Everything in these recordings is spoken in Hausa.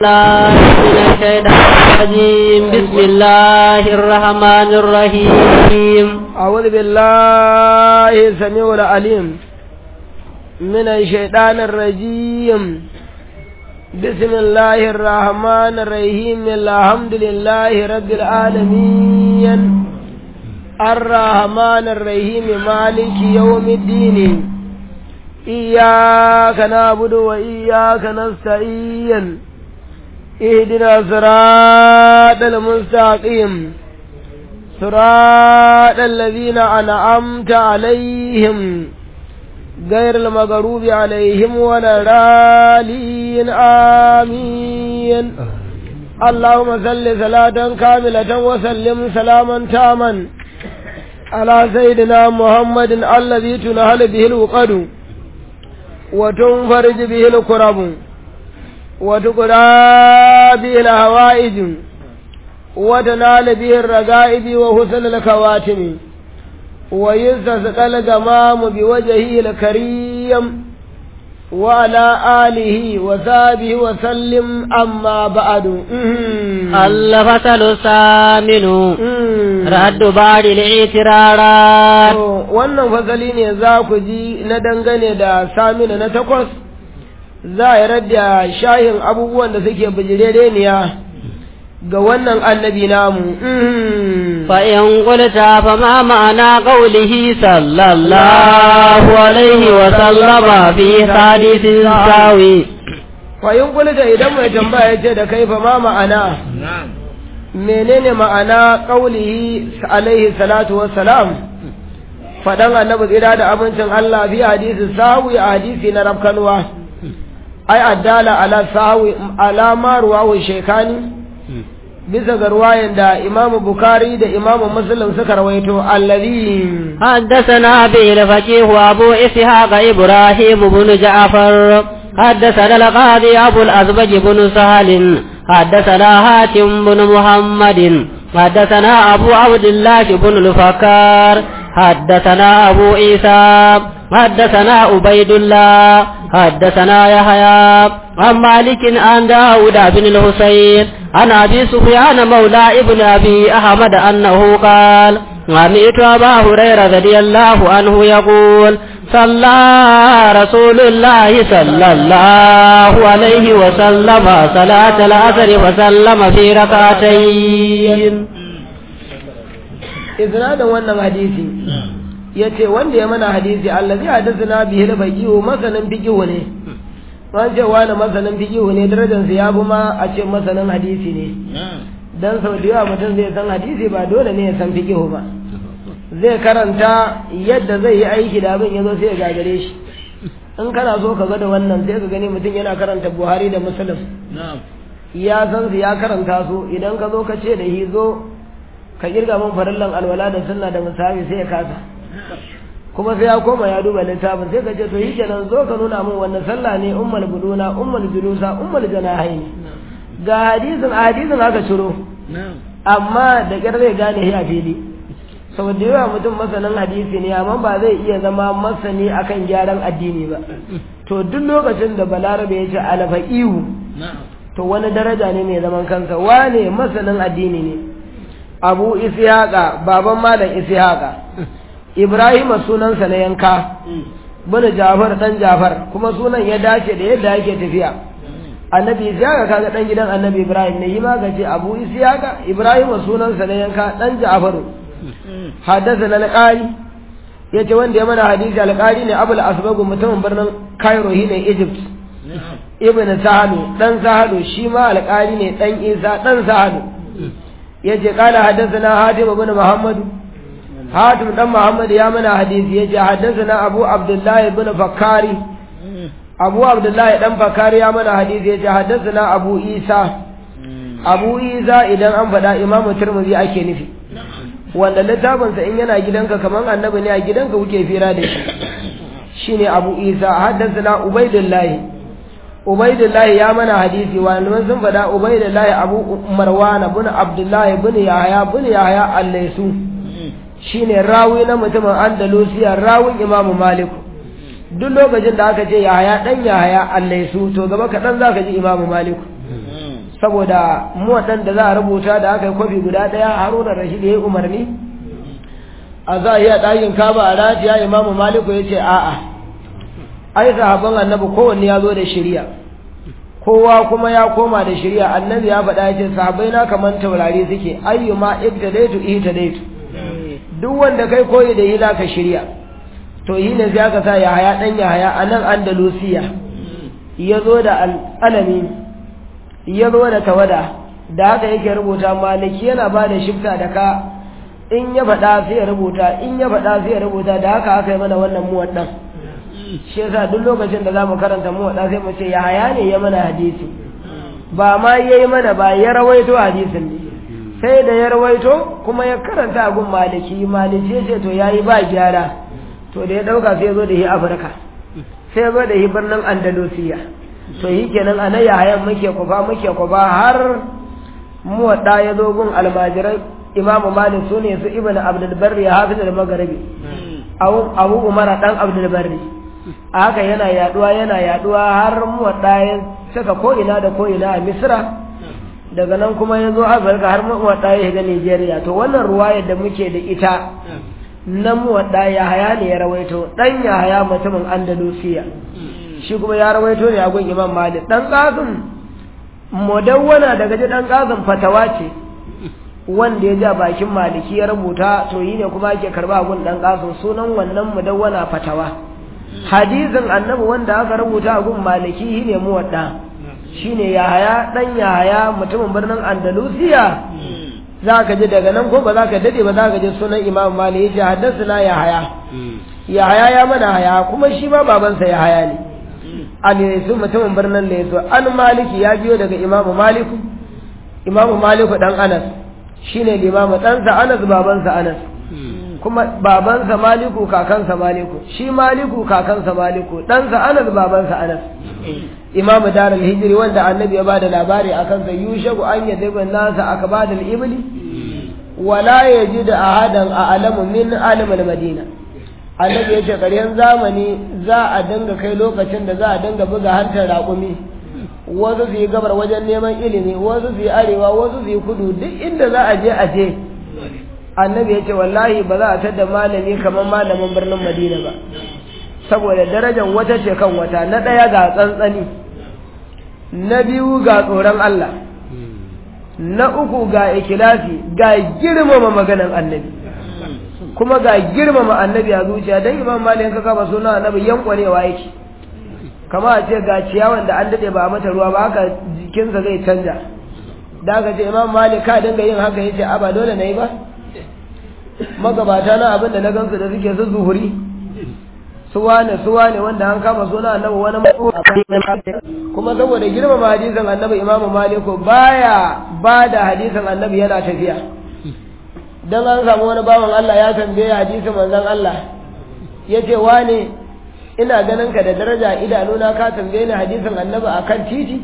من الشيطان الرجيم بسم الله الرحمن الرحيم أعوذ بالله السميع العليم من الشيطان الرجيم بسم الله الرحمن الرحيم الحمد لله رب العالمين الرحمن الرحيم مالك يوم الدين إياك نعبد وإياك نستعين اهدنا صراط المستقيم صراط الذين أنعمت عليهم غير المغضوب عليهم ولا الضالين آمين اللهم صل صلاة كاملة وسلم سلاما تاما على سيدنا محمد الذي تنهل به العقد وتنفرج به الكرب وتقضى به الهوائج وتنال به الرغائب وحسن الخواتم ويستسقى الغمام بوجهه الكريم وعلى آله وصحبه وسلم أما بعد الفصل الثامن رد بعض الاعتراضات wannan fasali ne za ku ji na dangane da samina na takwas za a radda shayin abubuwan da suke bijireniya ga wannan annabi namu fa in qulta fa ma ma'ana qawlihi sallallahu alaihi wa sallama fi hadithin sawi fa in qulta idan mai tambaya yace da kai fa ma ma'ana menene ma'ana qawlihi alaihi salatu wassalam fadan annabi tsira da abincin Allah fi hadisi sawi hadisi na rabkanwa ai addala ala sawi ala marwa shaykhani bisa ga ruwayan da imamu bukari da imamu muslim suka rawaito allazi haddathana bi al-faqih wa abu ishaq ibrahim ibn ja'far haddathana al-qadi abu al-azbaj ibn sahal haddathana hatim ibn muhammad haddathana abu abdullah ibn al-fakar haddathana abu isa حدثنا عبيد الله حدثنا يحيى عن مالك عن داود بن الحسين عن أبي سفيان مولى ابن أبي أحمد أنه قال سمعت أبا هريرة رضي الله عنه يقول صلى رسول الله صلى الله عليه وسلم صلاة العصر وسلم في ركعتين إذن wannan hadisi yace wanda ya mana hadisi allazi hadathana bihi al-faqihu masanan fiqihu ne ran ce wani masanan fiqihu ne darajar sa ya bi ma a ce masanan hadisi ne dan sau da yawa mutum zai san hadisi ba dole ne ya san fiqihu ba zai karanta yadda zai yi aiki da abin yazo sai ya gagare shi in kana so ka ga da wannan sai ka gani mutum yana karanta Buhari da Muslim ya san su ya karanta su idan ka zo ka ce da hizo ka kirga min farillan alwala da sunna da musawi sai ya kasa kuma sai ya koma ya duba littafin sai ka ce to yake nan zo ka nuna min wannan sallah ne ummul buduna ummul julusa ummul janahain ga hadisin aka ciro amma da kyar zai gane shi a fili saboda yawa mutum masanin hadisi ne amma ba zai iya zama masani akan gyaran addini ba to duk lokacin da balarabe ya ce alfaqihu to wani daraja ne mai zaman kansa wane masanin addini ne abu ishaqa baban malam ishaqa Ibrahim sunansa na yanka bane Jafar dan Jafar kuma sunan ya dace da yadda yake tafiya Annabi Ishaqa kaga dan gidan Annabi Ibrahim ne yima gace Abu Ishaqa Ibrahim sunansa na yanka dan Jafar haddathana al-Qari yace wanda ya mana hadisi al-Qari ne Abul Asbag mutumin birnin Cairo ne Egypt Ibn Sahalu dan Sahalu shi ma al-Qari ne dan Isa dan Sahalu yace qala haddathana Hatim ibn Muhammad حاتم دم محمد يا من حديث يجي حدثنا أبو عبد الله بن فكاري أبو عبد الله بن فكاري يا من حديث يجي حدثنا أبو إيسا إذا أنفدا إمام الترمذي أكي نفي wanda littafinsa in yana gidanka kaman annabi ne a gidanka kuke fira da shi shine Abu Isa haddathana Ubaydullah ya mana hadisi wanda sun fada Ubaydullah Abu Marwan ibn Abdullah ibn Yahya al-Laysu shine rawi na mutumin Andalusiya rawin Imam Malik duk lokacin da aka ce Yahaya dan Yahaya allaisu to gaba kaɗan za ka ji Imamu Malik saboda mu waɗanda za a rubuta da aka yi kwafi guda ɗaya Haruna Rashid ya yi umarni a za a yi a ɗakin Kaba a ratiya Imamu Maliku ya ce a'a ai sahabban annabi kowanne ya zo da shari'a kowa kuma ya koma da shari'a annabi ya faɗa ya ce sahabbai na kaman taurari suke ayyuma ibtadaitu ihtadaitu duk wanda kai koyi da yi ka shari'a to yi ne sai aka sa Yahaya dan Yahaya a nan Andalusiya ya zo da alƙalami ya zo da tawada da haka yake rubuta maliki yana ba da shifta da ka in ya faɗa sai ya rubuta in ya faɗa sai ya rubuta da haka aka yi mana wannan muwaddan shi yasa duk lokacin da za mu karanta muwadda sai mu ce Yahaya ne ya mana hadisi ba ma yayi mana ba ya rawaito hadisin ne sai da ya rawaito kuma ya karanta gun maliki ce to yayi ba gyara to da ya dauka sai ya zo da shi Afirka sai ya zo da shi birnin Andalusiya to yi kenan a nan Yahayan muke kufa har muwadda ya zo gun almajiran Imamu Malik sune su Ibn Abdul Barri Hafiz al-Maghribi Abu Umar dan Abdul Barri haka yana yaduwa har muwadda ya saka ko ina da ko ina a Misra daga nan kuma ya zo Afirka har muwadda ya shiga Nigeria to wannan ruwayar da muke da ita na muwadda Yahaya ne ya rawaito dan Yahaya mutumin Andalusiya shi kuma ya rawaito ne a gun Imam Malik dan Qasim mudawwana daga dan Qasim fatawa ce wanda ya ja bakin Maliki ya rubuta to yi ne kuma ake karba gun dan Qasim sunan wannan mudawwana fatawa hadisin annabi wanda aka rubuta a gun Maliki ne muwadda shine Yahaya dan Yahaya mutumin birnin Andalusiya zaka ji daga nan ko ba zaka dade ba zaka ji sunan Imam Malik ya haddathana Yahaya ya mana haya kuma shi ma babansa Yahaya ne su mutumin birnin Leso an Maliki ya biyo daga Imam Maliku dan Anas shine limamu ɗansa Anas babansa Anas kuma babansa Maliku kakansa Maliku shi Maliku kakansa Maliku ɗansa Anas babansa Anas imamu darul hijri wanda annabi ya bada labari akan sa yushaku an yadibin nasa akbadul ibli wala yajid ahadan a'lamu min alimul madina annabi yace ƙaryan zamani za a dinga kai lokacin da za a dinga buga hantar raƙumi wasu su yi gabar wajen neman ilimi wasu su yi arewa wasu su yi kudu duk inda za a je annabi yace wallahi ba za a tada malami kamar malamin birnin Madina ba saboda darajar wata ce kan wata na ɗaya ga tsantsani na biyu ga tsoron Allah na uku ga ikhlasi ga girmama maganan annabi kuma ga girmama annabi a zuciya dan Imam Malik ka kafa suna annabi yankwarewa yake kama a ce ga ciyawan da an dade ba a mata ruwa ba haka jikinsa zai canja da aka ce Imam Malik ka dinga yin haka yace a ba dole nayi ba magabata na abinda na gansu da suke su zuhuri suwane wanda an kama suna annabi wani kuma saboda girmama hadisin annabi Imam Malik baya ba da hadisin annabi yana tafiya dan an samu wani bawan Allah ya tambaye hadisin manzon Allah yace wane ina ganin ka da daraja idanuna ka tambaye ni hadisin annabi akan titi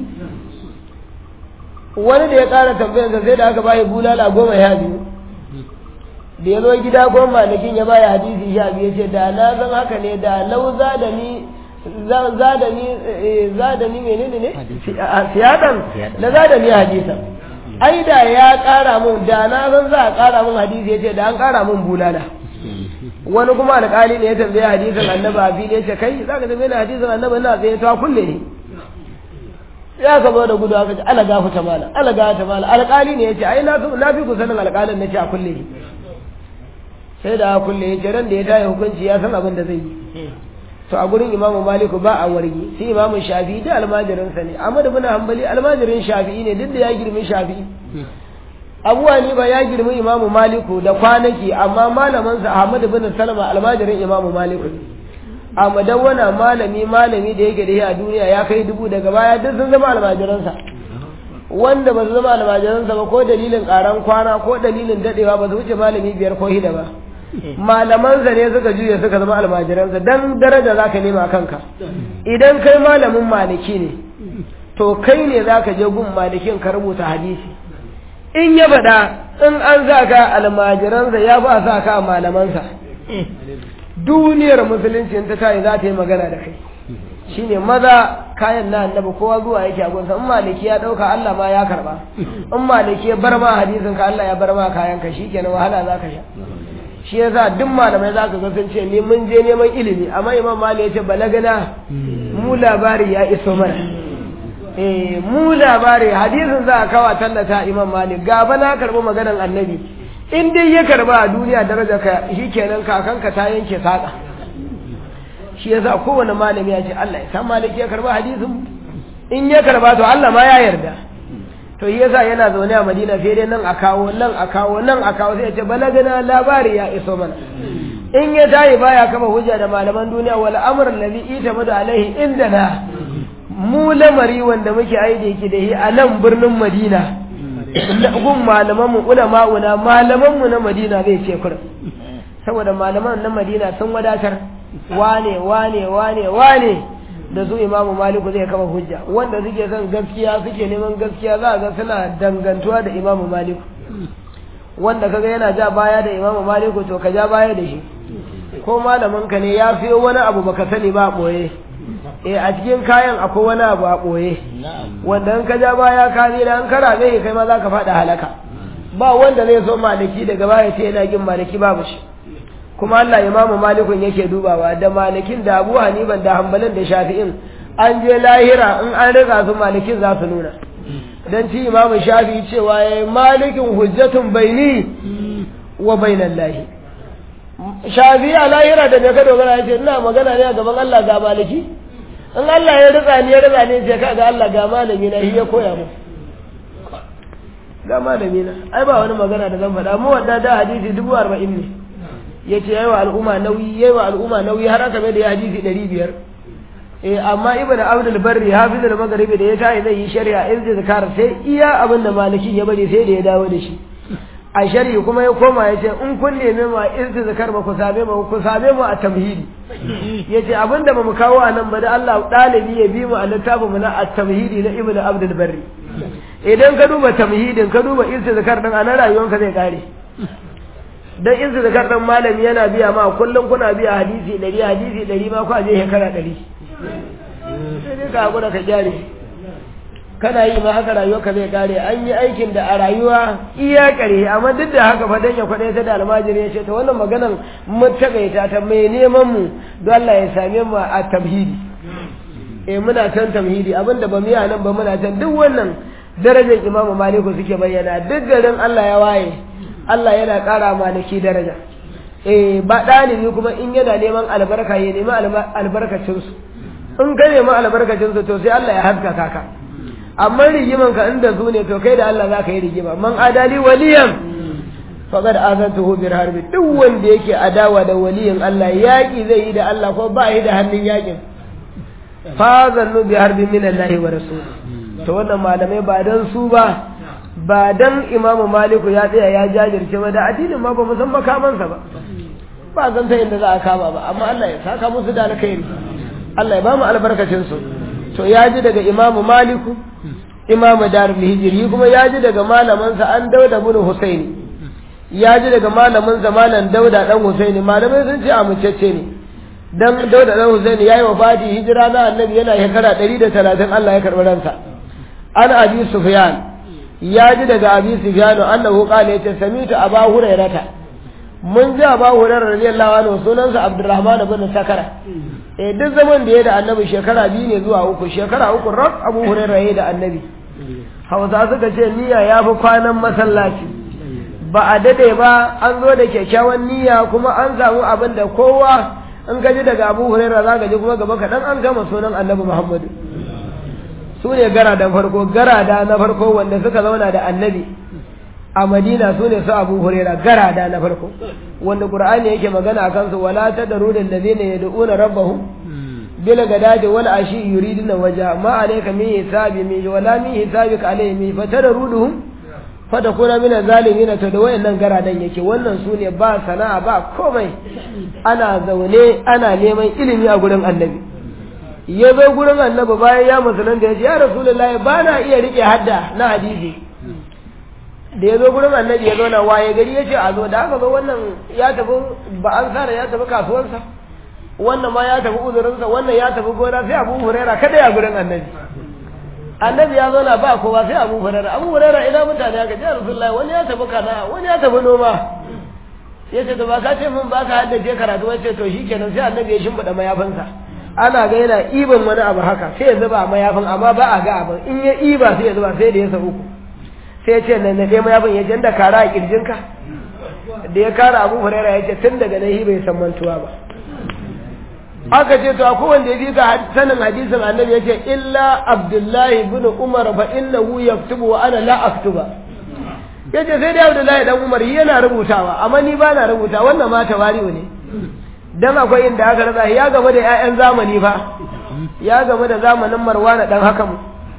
wani da ya ƙara tambayar sa sai da aka bayi bulala 12 da ya zo gida goma malikin ya baya hadisi 12 yace da na zan haka ne da lau zadani menene ne siyadan da zadani hadisa ai da ya ƙara mun da na zan za a ƙara mun hadisi yace da an ƙara mun bulala wani kuma alƙali ne ya tambaye hadisin annabi a fili yace kai zaka tambaye ni hadisin annabi ina tsaye ta kulle ne ya ka zo da gudu aka ce ala gafuta mala alƙali ne yace ai na fi ku sanin alƙalin nace a kulle ne sai da kulle yace ran da ya tayi hukunci ya san abin da zai yi to a gurin Imam Malik ba a wargi sai Imam Shafi'i da almajirin sa ne Ahmad ibn Hanbali almajirin Shafi'i ne duk da ya girmi Shafi'i Abu Hanifa ya girmi Imam Malik da kwanaki amma malamin sa Ahmad ibn Salama almajirin Imam Malik amma dan wannan malami da yake da shi a duniya ya kai 1000 daga baya duk sun zama almajiran sa wanda ba su zama almajiran sa ba ko dalilin karan kwana ko dalilin dadewa ba su wuce malami 5 ko 6 ba malamansa ne suka juya suka zama almajiransa dan daraja zaka nema kanka idan kai malamin maliki ne to kai ne zaka je gun malikin ka rubuta hadisi in ya bada in an zaka almajiransa ya ba sa ka malamansa duniyar musulunci ta tayi za ta yi magana da kai shine maza kayan na annabi kowa zuwa yake a gunsa in maliki ya dauka Allah ma ya karba in maliki ya bar ma hadisin ka Allah ya bar ma kayan ka shikenan wahala zaka sha shi yasa duk malamai zaka ga sun ce ni mun je neman ilimi amma imam mali ya ce balagana mu labari ya iso mana mu labari hadisin za a kawa tallata imam mali gaba na karbi maganar annabi in dai ya karba a duniya daraja ka shikenan kakanka ta yanke saka shi yasa kowane malami ya ce Allah ya san maliki ya karba hadisin in ya karba to Allah ma ya yarda to shi yasa yana zaune a Madina sai dai nan a kawo sai ya ce balagana labari ya iso mana in ya tayi baya kama hujja da malaman duniya wal amr alladhi itamadu alaihi indana mu lamari wanda muke aide ki da shi a nan birnin Madina gun malaman mu ulama'una malaman mu na Madina zai ce kurin saboda malaman na Madina sun wadatar wane da su imamu maliku zai kama hujja wanda suke son gaskiya suke neman gaskiya za ga suna dangantuwa da imamu maliku wanda kaga yana ja baya da imamu maliku to ka ja baya da shi ko malamin ka ne ya fiyo wani abu baka sani ba boye a cikin kayan akwai wani abu a boye wanda in ka ja baya ka ne da an kara zai kai ma za ka faɗa halaka ba wanda zai so maliki daga baya ce yana kin maliki babu shi kuma Allah imamu malikun yake dubawa da malikin da abu haniban da hanbalin da shafi'in an je lahira in an riga su malikin za su nuna don ci imamu shafi'i cewa ya yi malikin hujjatun baini wa bainan lahi shafi'i a lahira da mai ka dogara ya ce ina magana ne a gaban Allah ga maliki in Allah ya riga ne sai ka ga Allah ga malami na shi ya koya mu ga malami na ai ba wani magana da zan faɗa mu wadda da hadisi 40,000 ne yace yayi wa al'umma nauyi har aka mai da ya hadisi 500 amma ibnu abdul barri hafizul magharibi da ya tayi zai yi shari'a in zai zakar sai iya abin da maliki ya bari sai da ya dawo da shi a shari'i kuma ya koma yace in kun neme ma zakar ba ku same mu a tamhidi yace abin da bamu kawo anan ba da Allah dalibi ya bi mu a littafin mu na at-tamhidi na ibnu abdul barri idan ka duba tamhidin ka duba zakar din anan rayuwanka zai kare dan in su zakar dan malami yana biya ma kullum kuna biya hadisi 100 ma ku aje shekara 100 sai dai ka hakura ka jare kana yi ma haka rayuwa ka zai kare an yi aikin da a rayuwa iya kare amma duk da haka fa dan ya kwade ta da almajiri ya ce to wannan maganan mun tagaita ta mai neman mu don Allah ya same mu a tamhidi muna tan tamhidi abinda ba mu yi nan ba muna tan duk wannan darajar Imam Maliku suke bayyana duk garin Allah ya waye Allah yana ƙara maliki daraja ba ɗalibi kuma in yana neman albarka ya nemi albarkacinsu in ka nemi albarkacinsu to sai Allah ya haskaka ka amma rigiman ka inda su ne to kai da Allah za ka yi rigima man adali waliyan faqad azantuhu bil harbi duk wanda yake adawa da waliyin Allah yaki zai yi da Allah ko ba yi da hannun yakin fa zannu bi harbi min Allah wa rasul to wannan malamai ba dan su ba dan imamu maliku ya tsaya ya jajirce ba da addinin ma ba mu san makamansa ba zan ta inda za a kama ba amma Allah ya saka musu da alkhairi Allah ya ba mu albarkacin su to ya ji daga imamu maliku imamu darul hijri kuma ya ji daga malamansa an dauda bin husaini ya ji daga malamansa malam dauda dan husaini malamai sun ce amincacce ne dan dauda dan husaini yayi wafati hijira na annabi yana shekara 130 Allah ya karbi ransa an abi sufyan ya ji daga abi sufyan annahu qala yace samitu aba hurairata mun ji aba hurairah radiyallahu anhu sunansa abdurrahman ibn sakara duk zaman da ya da annabi shekara 2 ne zuwa 3 shekara 3 rak abu hurairah ya da annabi hausa suka ce niyya yafi kwanan masallaci ba a dade ba an zo da kyakkyawan niyya kuma an samu abin da kowa in ka ji daga abu hurairah zaka ji kuma gaba kaɗan an gama sunan annabi muhammadu su ne garada na farko wanda suka zauna da annabi a madina su ne su abu huraira garada na farko wanda qur'ani yake magana a kansu wala tadru lil ladina yad'una rabbahum bil gadati wal ashi yuriduna wajha ma alayka min hisabi min wala min hisabika alayhim fatadruduhum fatakuna min zalimin to da wayannan garadan yake wannan su ne ba sana'a ba komai ana zaune ana neman ilimi a gurin annabi ya zo gurin annabi bayan ya musulunta ya ce ya rasulullahi ba na iya rike hadda na hadisi da ya zo gurin annabi ya zo na waye gari ya ce a zo da aka zo wannan ya tafi ba an sara ya tafi kasuwarsa wannan ma ya tafi uzurinsa wannan ya tafi gona sai Abu Huraira kada ya gurin annabi ya zo na ba kowa sai Abu Huraira ina mutane aka ce Rasulullahi wani ya tafi kana wani ya tafi noma yace to ba ka ce mun ba ka haddace karatu wace to shikenan sai annabi ya shimfida mayafinsa ana ga yana iban wani abu haka sai ya zuba mayafin amma ba a ga abin in ya iba sai ya zuba sai da ya sa uku sai ya ce nan na dai mayafin ya janda kara a kirjinka da ya kara Abu Huraira ya ce tun daga nan bai san mantuwa ba aka ce to akwai wanda ya fi ka sanin hadisin annabi ya ce illa Abdullahi ibn Umar fa innahu yaktubu wa ana la aktuba yace sai dai Abdullahi dan Umar yana rubutawa amma ni ba na rubuta wannan ma tawari'u ne dan akwai inda aka rasa ya gaba da ƴaƴan zamani fa ya gaba da zamanin Marwana dan Hakam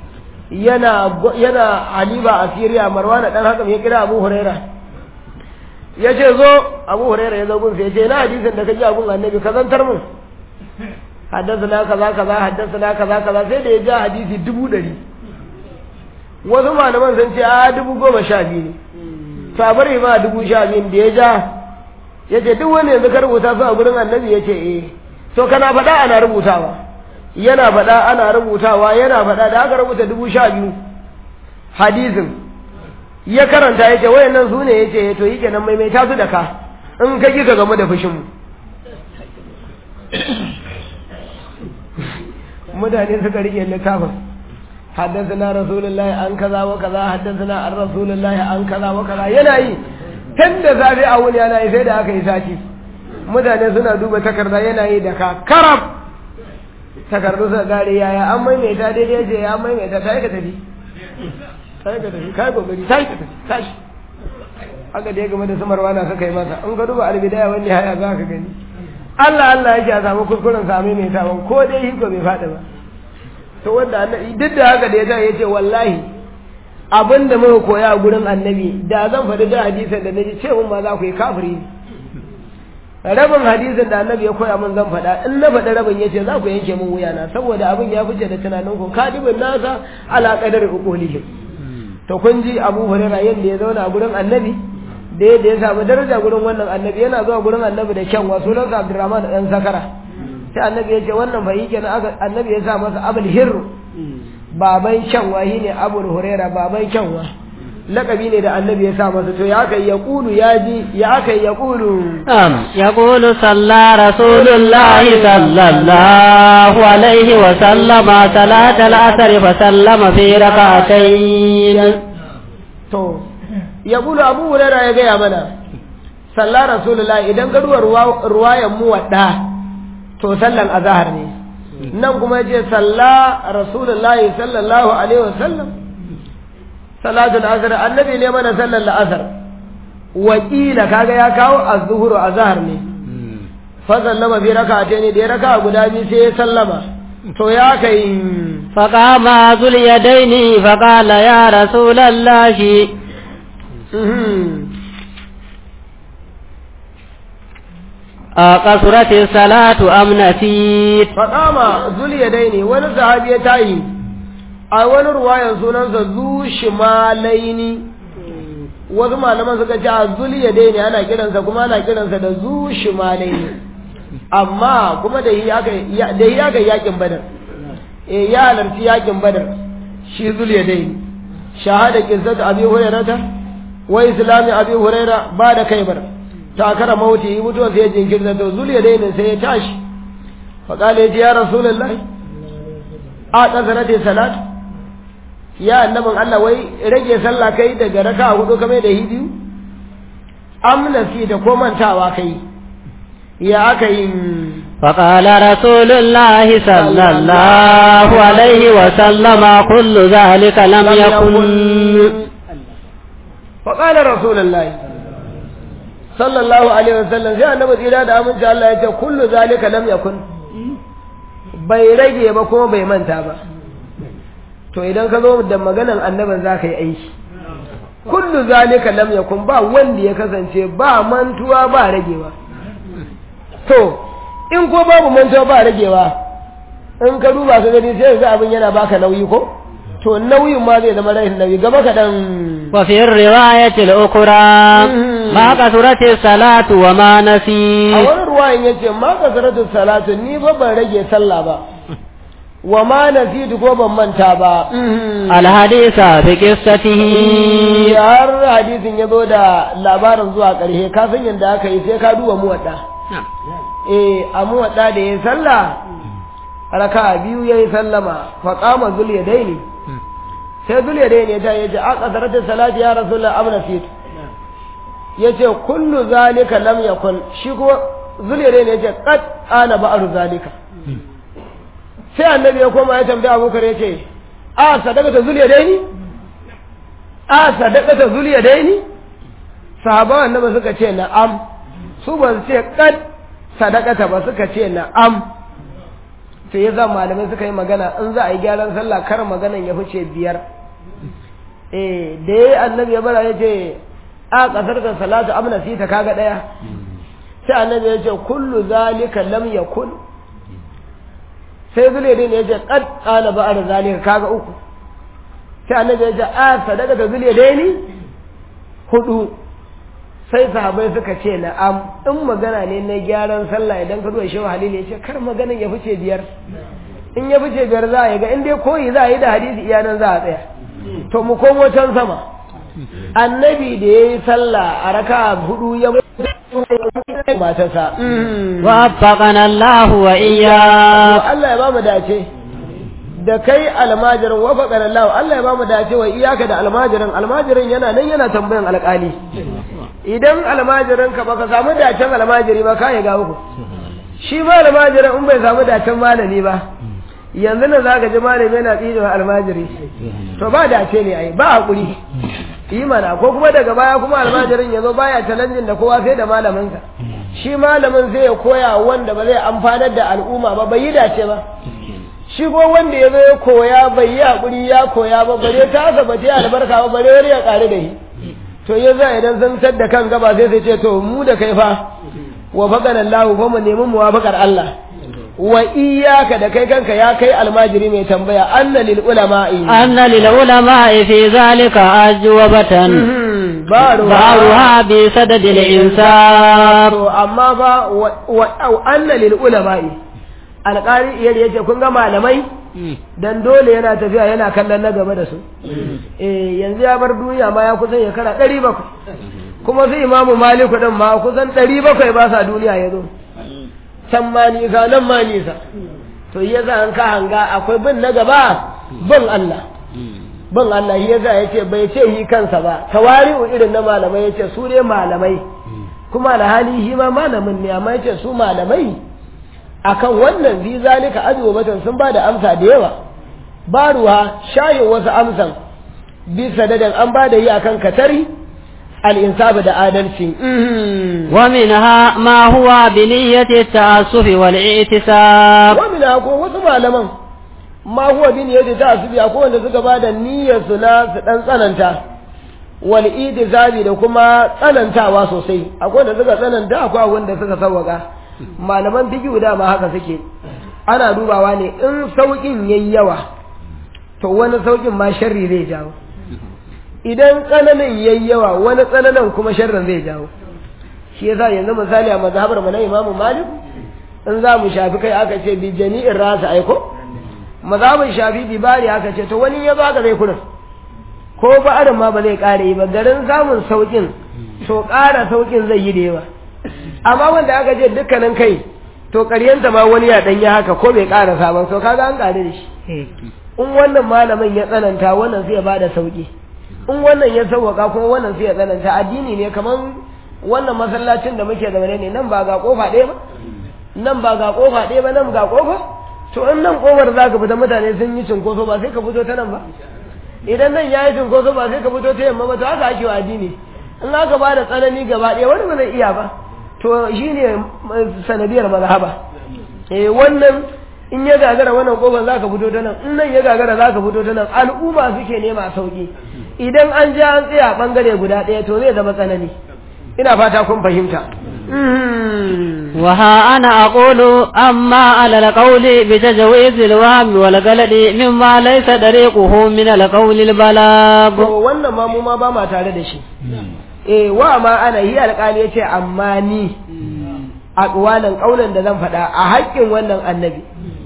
yana haliba a Syria Marwana dan Hakam ya kira Abu Huraira yace zo Abu Huraira ya zo gun sai yace na hadisin da kaji a gun annabi ka zantar mun حدثنا كذا كذا حدثنا كذا كذا sai da ya ja hadisi 100 wasu malaman sun ce a 10,012 ne to a bari ma 12,000 da ya ja yace duk wanda yanzu ka rubuta su a gurin annabi yace eh to kana faɗa ana rubutawa yana faɗa ana rubutawa yana faɗa da aka rubuta 12,000 hadisin ya karanta yace wayannan su ne yace to yake nan maimaita su da ka in ka kika game da fushin mu mutane suka rike littafin haddasa rasulullahi an kaza wa kaza haddasa an rasulullahi an kaza wa kaza yana yi tun da zafi a wuni yana yi sai da aka yi sati mutane suna duba takarda yana yi da ka karab takardu suka gare yaya an maimaita daidai ce ya maimaita ta yi ka tafi kai kokari ta yi ka tafi tashi aka da ya game da su marwana suka yi masa in ka duba albidaya wani haya za ka gani Allah yake a samu kurkuren sami mai tawon ko dai hiko bai faɗi ba to wanda annabi duk da haka da ya tayi yace wallahi abinda muka koya a gurin annabi da zan faɗi da hadisin da naji ce mun ma za ku yi kafiri rabin hadisin da annabi ya koya mun zan faɗa in na faɗi rabin yace za ku yanke mun wuya na saboda abin ya fice da tunanin ku kadibin nasa ala qadari uqulihim to kun ji Abu Hurairah yanda ya zauna a gurin annabi da ya samu daraja gurin wannan annabi yana zuwa gurin annabi da kyanwa sunansa Abdurrahman dan Zakara sai annabi ya ce wannan bai kenan annabi ya sa masa Abul Hirr baban kyanwa shine Abu Huraira baban kyanwa laqabi ne da annabi ya sa masa to ya kai ya kulu ya kai ya kulu yaqulu salla rasulullah sallallahu alaihi wa sallama salatal asr fa sallama fi rak'atayn to ya kulu Abu Hurairah ya gaya mana sallar rasulullahi idan ka duba ruwayan mu wadda to sallan azhar ne nan kuma yace sallar rasulullahi sallallahu alaihi wasallam salatul asr annabi ne mana sallar asr wakila kaga ya kawo az-zuhur azhar ne fa sallama bi rak'atayn da raka'a guda biyu sai ya sallama to ya kai faqama zul yadaini faqala ya rasulullahi قصرت الصلاة أم نسيت فقام ذو اليدين wani sahabi ya tayi a wani ruwayan sunansa zu shimalaini wasu malaman suka ce a zul yadaini ana kiransa kuma ana kiransa da zu shimalaini amma kuma da yi aka yakin badar ya halarci yakin badar shi zul yadaini shahada qissatu abi hurairah wa islami abi huraira ba da kaibar takara mauti yi mutuwa sai jinkirta to zuliya dainin sai ya tashi fa kale ya rasulullahi a kasarate salat ya annabin Allah wai rage sallah kai daga raka 4 kame da hidiyu amnasi da ko mantawa kai ya aka yi fa qala rasulullahi sallallahu alaihi wa sallama kullu zalika lam yakun فقال رسول الله صلى الله عليه وسلم sai annabi tsira da aminci Allah ya ce kullu zalika lam yakun bai rage ba kuma bai manta ba to idan ka zo da maganan annabin zaka yi aiki kullu zalika lam yakun ba wanda ya kasance ba mantuwa ba ragewa to in ko babu mantuwa ba ragewa in ka duba ka gani sai ga abin yana baka nauyi ko to nauyin ma zai zama rashin nauyi gaba kadan وفي الرواية الأخرى ما كثرت الصلاة وما نسيت ruwayan yace ma kasaratu salatu ni ba ban rage sallah ba wa ma nasitu ko ban manta ba alhadisa bi qissatihi har hadisin yazo da labarin zuwa ƙarshe ka san yanda aka yi sai ka duba muwadda a muwadda da yayi sallah raka'a biyu yayi sallama fa qama zul yadaini sai zul yadaini ya yace a qadaratu salati ya rasulullah abna fit yace kullu zalika lam yakun shi ko zul yadaini yace qad ana ba'ru zalika sai annabi ya koma ya tambaya Abubakar yace a sadaqata zul yadaini a sadaqata zul yadaini sahaba annabi suka ce na'am su ba su ce qad sadaqata ba suka ce na'am sai ya zama malamai suka yi magana in za a yi gyaran sallah kar maganan ya fice 5 da yayi annabi ya bara yace a kasar da salatu amna sita kaga daya sai annabi ya ce kullu zalika lam yakun sai zule dai ne ya ce qad qala ba'da zalika kaga 3 sai annabi ya ce a sadaka da zule dai ni 4 sai sahabbai suka ce na'am in magana ne na gyaran sallah idan ka zo shi halili ya ce kar maganan ya fice 5 in ya fice 5 za a yi ga in dai koyi za a yi da hadisi iyanan za a tsaya to mu komo can sama annabi da yayi sallah a raka'a 4 ya matarsa waffaqana Allah wa iyyak Allah ya ba mu dace da kai almajirin waffaqana Allah ya ba mu dace wa iyyaka da almajirin yana nan yana tambayan alƙali idan almajirin ka baka samu dacen almajiri ba kai ga uku shi ma almajirin in bai samu dacen malami ba yanzu nan zaka ji malami yana tsinewa almajiri to ba dace ne ai ba hakuri imana ko kuma daga baya kuma almajirin yazo baya challenge da kowa sai da malamin sa shi malamin sai ya koya wanda ba zai amfanar da al'umma ba bai yi dace ba shi ko wanda yazo ya koya bai yi hakuri ya koya ba bare ta asa ba ta albarka ba bare wani ya kare da shi to yazo idan zantar da kan gaba sai ce to mu da kai fa wa faqana Allah fa mu nemi muwafaqar Allah wa iyyaka da kai kanka ya kai almajiri mai tambaya anna lil ulama'i fi zalika ajwabatan baruha bi sadadil insaf amma ba wa anna lil ulama'i alqari yace kun ga malamai dan dole yana tafiya yana kallon na gaba da su yanzu ya bar duniya ma ya kusan ya kara 700 kuma sai imamu maliku din ma kusan 700 ba sa duniya yazo can ma nisa nan ma nisa to ya za an ka hanga akwai bin na gaba bin Allah ya za ya ce bai ce yi kansa ba tawari'u irin na malamai ya ce su ne malamai kuma alhali shi ma malamin ne amma ya ce su malamai akan wannan fi zalika ajwabatan sun ba da amsa da yawa ba ruwa shayin wasu amsan bisa dadan an ba da yi akan katari الإنساب دا آدلسي ومنها ما هو بنية التعصف والاعتصاب ومنها أكون وسمع لمن ما هو بنية التعصف أكون لذلك بعد النية ثلاث تنسانتا والاعتصاب لكما تننتا واسوسي أكون لذلك تننتا أكون لذلك سوقا ما لمن تجي ودا ما هكا سكي أنا دوبا واني إن سوقين ييوا تو وانا سوقين ما شري ذي جاو idan tsananin yayi yawa wani tsananin kuma sharrin zai jawo shi yasa yanzu misali a mazhabar mu na Imam Malik in za mu shafi kai aka ce bi jami'in rasa aiko mazhabin shafi bi bari aka ce to wani ya baka zai kuna ko ba adam ma ba zai kare ba garin samun saukin to ƙara saukin zai yi da yawa amma wanda aka ce dukkanin kai to ƙaryanta ma wani ya dan yi haka ko bai ƙara sabon to kaga an kare da shi in wannan malamin ya tsananta wannan sai ya bada sauki in wannan ya sauwaka kuma wannan sai ya tsananta addini ne kaman wannan masallacin da muke zaune ne nan ba ga kofa ɗaya ba nan ba ga kofa ɗaya ba nan ga kofa to in nan kofar zaka fita mutane sun yi cinkoso ba sai ka fito ta nan ba idan nan yayi cinkoso ba sai ka fito ta yamma ba to haka ake wa addini in aka ba da tsanani gaba ɗaya wani ba zai iya ba to shine sanadiyar mazhaba wannan in ya gagara wannan kofar zaka fito ta nan in nan ya gagara zaka fito ta nan al'umma suke nema sauki idan an ja an tsaya bangare guda ɗaya to zai zama tsanani ina fata kun fahimta wa ha ana aqulu amma ala alqawli bi tajwiz alwahmi wal galadi mimma laysa dariquhu min alqawli albalag wannan ma mu ma ba ma tare da shi wa ma ana yi alƙali yace amma ni aqwalan qaulan da zan faɗa a haƙƙin wannan annabi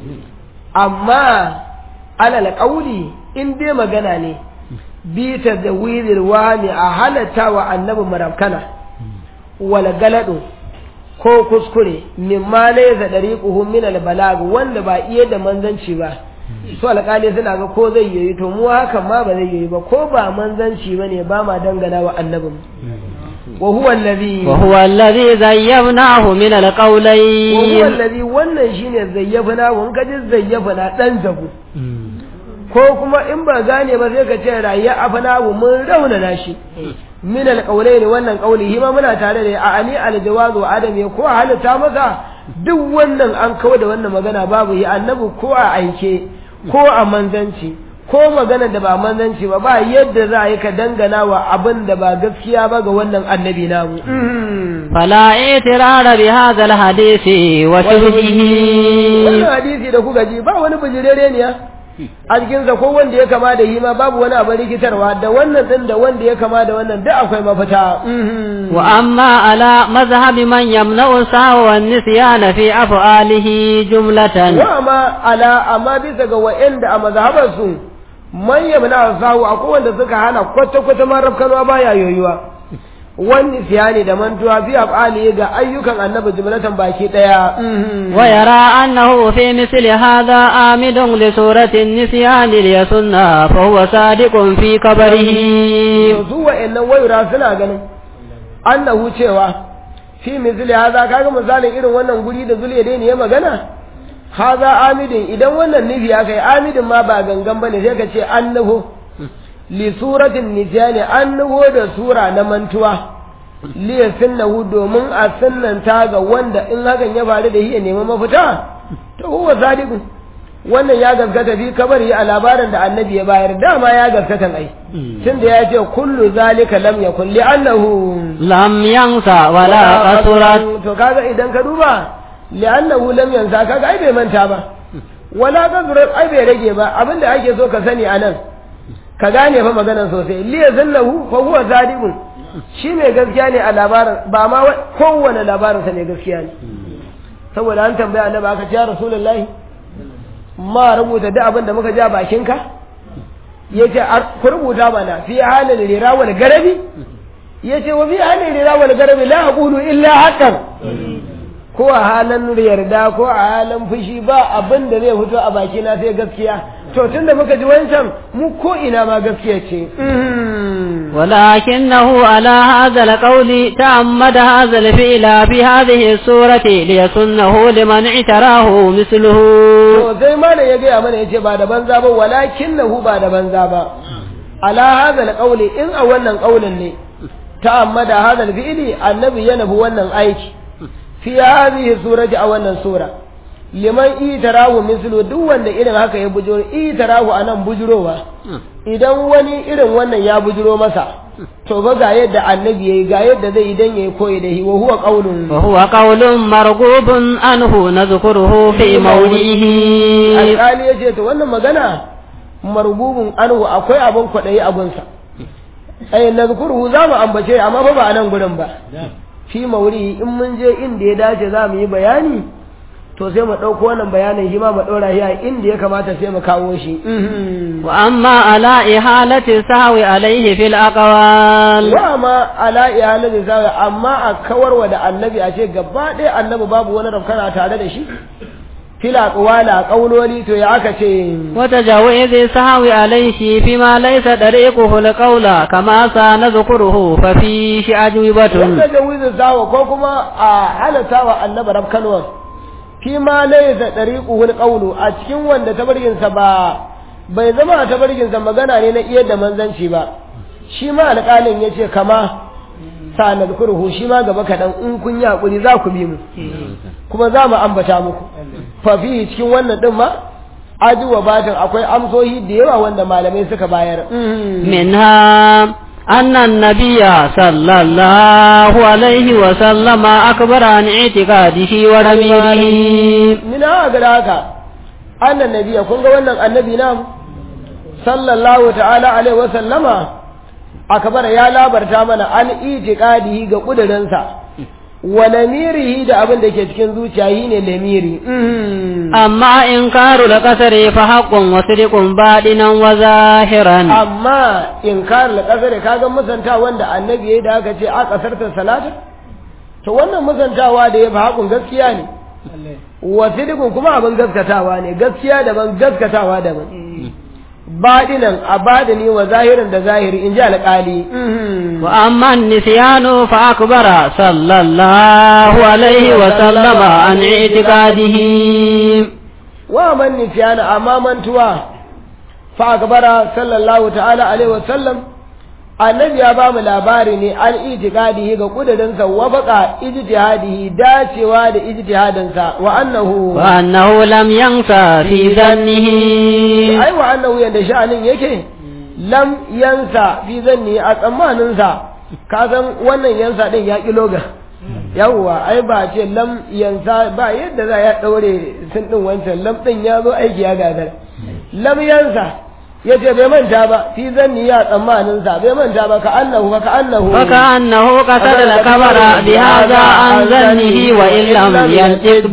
amma alal qauli in dai magana ne bi ta da wiril wani a halatta wa annabi marabkana wala galadu ko kuskure mimma laysa dariquhu min al balag wanda ba iya da manzanci ba su alƙali suna ga ko zai yi to mu hakan ma ba zai yi ba ko ba manzanci bane ba ma dangana wa annabin وهو الذي زيفناه من القولين وهو الذي wannan shine zayyafna won kaji zayyafna dan zabu ko kuma in ba gane ba sai ka ce rayya afana mun raunana shi min alqawlaini wannan qauli hima muna tare da ani aljawaz wa adam ya ko halitta masa duk wannan an kawo da wannan magana babu yi annabi ko a aike ko a manzanci ko magana da ba manzanci ba yadda za a yi ka dangana wa abin da ba gaskiya ba ga wannan annabi namu fala itirara bi hadha alhadisi wa shubhihi wannan hadisi da kuka ji ba wani bijirere ne a cikin sa ko wanda ya kama da hima babu wani abin rikitarwa da wannan din da wanda ya kama da wannan duk akwai mafita wa amma ala mazhabi man yamna'u sawa wan nisyana fi af'alihi jumlatan wa amma bisa ga wa'anda a mazhabar su man yamna sawu akwai wanda suka hana kwata-kwata marabkanwa baya yoyuwa wani siyani da mantuwa fi af'ali ga ayyukan annabi jumlatan baki daya wa yara annahu fi misli hadha amidun li surati an-nisyan li yasunna fa huwa sadiqun fi qabrihi su wa'annan wayura suna ganin annahu cewa fi misli hadha kaga misalin irin wannan guri da zuliya dai ne ya magana haza amidin idan wannan nufi ya kai amidin ma ba gangan bane sai ka ce annahu li suratin nijani annahu da sura na mantuwa li yasunnahu domin a sunnanta ga wanda in hakan ya faru da shi ya nemi mafita to huwa sadiqun wannan ya gaskata fi kabari a labarin da annabi ya bayar dama ya gaskata ai tunda ya ce kullu zalika lam yakun li annahu lam yansa wala qasurat to kaga idan ka duba li'annahu lam yansa kaga ai bai manta ba wala qadrat ai bai rage ba abinda ake so ka sani anan ka gane fa maganar sosai li yazallahu fa huwa sadiqun shi mai gaskiya ne a labarin ba ma kowane labarin sa ne gaskiya ne saboda an tambaya annabi aka ce ya rasulullahi ma rubuta duk abin da muka ja bakinka yace ku rubuta mana fi halin rira wal garabi yace wa fi halin rira wal garabi la aqulu illa haqqan ko a halin yarda ko a halin fushi ba abin da zai fito a baki na sai gaskiya to tunda muka ji wancan mu ko ina ma gaskiya ce ولكنه على هذا القول تعمد هذا الفعل في هذه السورة ليسنه لمن اعتراه مثله زي ما ya gaya mana yace ba da banza ba walakinahu ba da banza ba ala hadha alqawl in a wannan qaulin ne ta'ammada hadha alfi'li annabi ya nabi wannan aiki fi hadhihi surati a wannan sura liman itarahu mislu duk wanda irin haka ya bujuro itarahu anan bujurowa idan wani irin wannan ya bujuro masa to ba ga yadda annabi yayi ga yadda zai idan yayi koyi da shi wa huwa qaulun marghubun anhu nadhkuruhu fi mawdihi alqali yace to wannan magana marghubun anhu akwai abun kwadayi abun sa ai nadhkuruhu zamu ambace amma ba a nan gurin ba fi mawdihi in mun je inda ya dace zamu yi bayani to sai mu dauko wannan bayanin shi ma mu dora shi a inda ya kamata sai mu kawo shi wa amma ala ihalati sahwi alaihi fil aqwal wa amma ala ihalati sahwi amma a kawarwa da annabi a ce gaba ɗaya annabi babu wani rafkana tare da shi fil aqwal a qauloli to ya aka ce wa tajawizi sahwi alaihi fi ma laysa dariquhu alqawla kama sa nadhkuruhu fa fi shi ajwibatun wa tajawizi sahwi ko kuma a halata wa annabi rafkanwa fi ma laysa dariquhu alqawlu a cikin wanda tabargin sa bai zama tabargin sa magana ne na iya da manzanci ba shi ma alƙalin yace kama sa nadkuruhu shi ma gaba kadan in kun yi hakuri za ku bi mu kuma za mu ambata muku fa fi cikin wannan din ma ajuwa batin akwai amsohi da yawa wanda malamai suka bayar minha أن النبي صلى الله عليه وسلم أكبر عن اعتقاده ورميره من هذا أن النبي كن قولنا النبي نام صلى الله تعالى عليه وسلم أكبر يا لا برتامنا عن اعتقاده قدرنسا wa lamirihi da abin da ke cikin zuciya shine lamiri amma inkaru al-qasri fa haqqun wa sidqun badinan wa zahiran amma inkar al-qasri kaga musanta wanda annabi yayi da aka ce a kasarta salata to wannan musantawa da ya fa haqqun gaskiya ne wa sidqun kuma abin gaskatawa ne gaskiya daban gaskatawa daban badinan abadani wa zahirin da zahiri in ji alƙali wa amma nisyanu fa akbara sallallahu alaihi wa sallama an i'tiqadihi wa man nisyanu amma mantuwa fa akbara sallallahu ta'ala alaihi wa sallam annabi ya ba mu labari ne an itiqadihi ga kudurinsa wa baqa ijtihadihi dacewa da ijtihadinsa wa annahu lam yansa fi zannihi ai wa annahu yanda sha'anin yake lam yansa fi zanni a tsammanin sa ka san wannan yansa din ya kiloga yawwa ai ba ce lam yansa ba yadda za ya daure sun din wancan lam din ya zo aiki ya gagar lam yansa yace bai manta ba fi zanni ya tsammanin sa bai manta ba ka annahu qasada al-kabara bi hadha an zannihi wa illam yantiq